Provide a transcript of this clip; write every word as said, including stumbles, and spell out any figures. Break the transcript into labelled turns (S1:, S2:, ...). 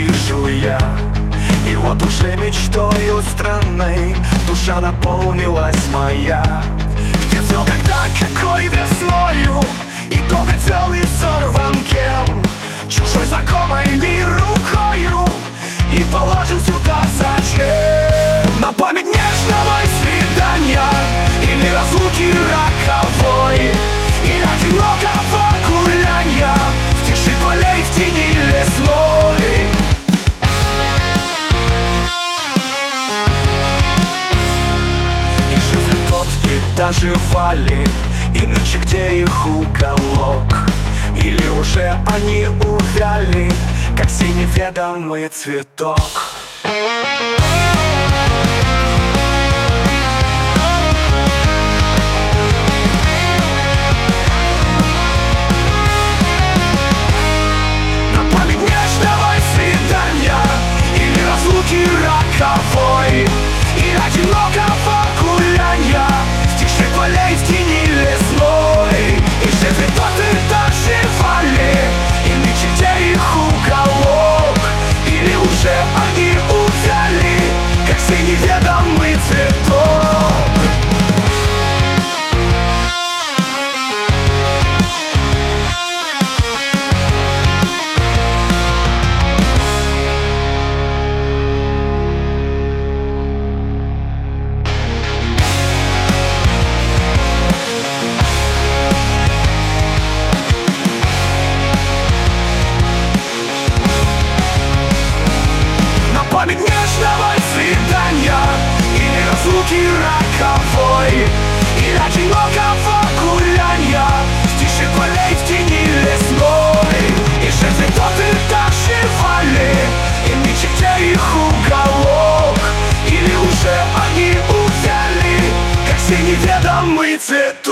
S1: вижу я. И вот уже мечтою странной душа наполнилась моя. Где все тогда, какой весною, и добрый целый сорван кем, чужой знакомой ли рукою, и положен сюда зачем? На память нежного свидания или разлуки роковой, или одинокого гуляния в тиши полей, в тени лесной. И жив ли тот, и доживали, и нынче где их уголок, или уже они увяли, как сей неведомый цветок. На память нежного свидания или разлуки роковой, или одинокого гуляния в тиши полей, в тени лесной. И жив ли тот, и доживали, и нынче где их уголок, или уже они увяли, как сей неведомый цветок. Память нежного свидания или разлуки роковой, или одинокого гуляния в тиши полей, в тени лесной. И жив ли тот, и доживали, и нынче где их уголок, или уже они увяли, как сей неведомый цветок.